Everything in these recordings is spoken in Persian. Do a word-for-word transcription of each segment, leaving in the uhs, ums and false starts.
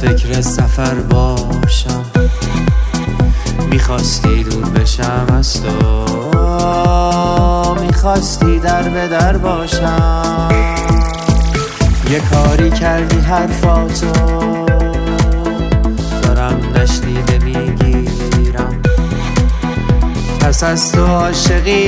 فکر سفر باشم، میخواستی دور بشم از تو، میخواستی در به در باشم. یه کاری کردی حرفاتو دارم نشنیده میگیرم، پس از تو عاشقی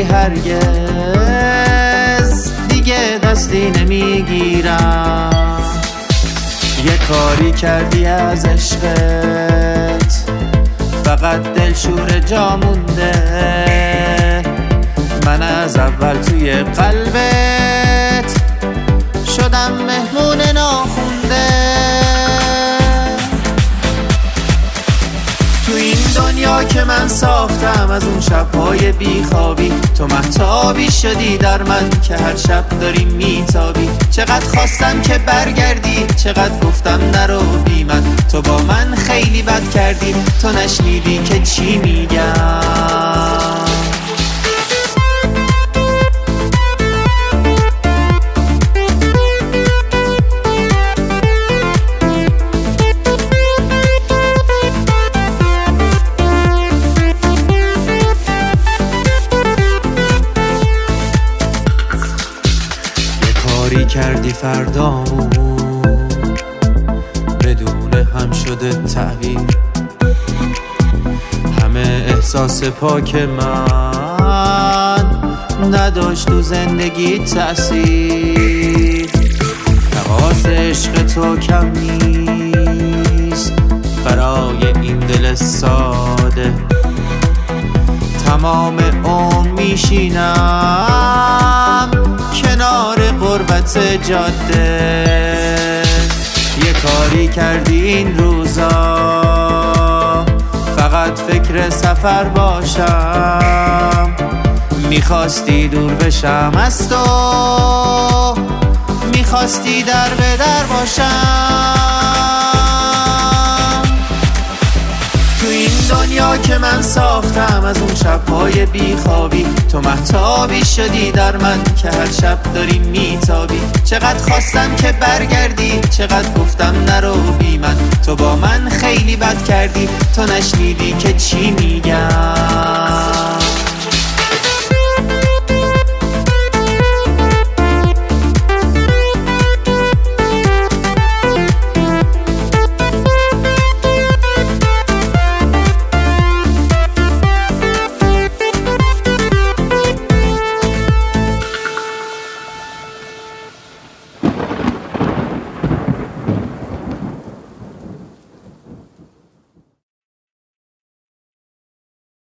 هرگز دیگه دستی نمیگیرم. یه کاری کردی از عشقت فقط دلشور جا مونده، من از اول توی قلبت شدم مهمون ناخونده. تو این دنیا که من ساختم از اون شب‌های بیخوابی، تو مهتابی شدی در من که هر شب داری میتابی. چقدر خواستم که برگردی، چقدر گفتم نرو بی من، تو با من خیلی بد کردی، تو نشنیدی که چی میگم. کاری کردی فردامون بدون هم شده تعبیر، همه احساس پاک من نداشت تو زندگی تأثیر. تقاص عشق تو کم نیست برای این دل ساده، تمام عمر میشینم کنار غربت جاده. یه کاری کردی این روزا فقط فکر سفر باشم، میخواستی دور بشم از تو، میخواستی در به در باشم. تو این دنیا که من ساختم از اون شب‌های بیخوابی، تو مهتابی شدی در من که هر شب داری میتابی. چقدر خواستم که برگردی، چقدر گفتم نرو بی من، تو با من خیلی بد کردی، تو نشنیدی که چی میگم.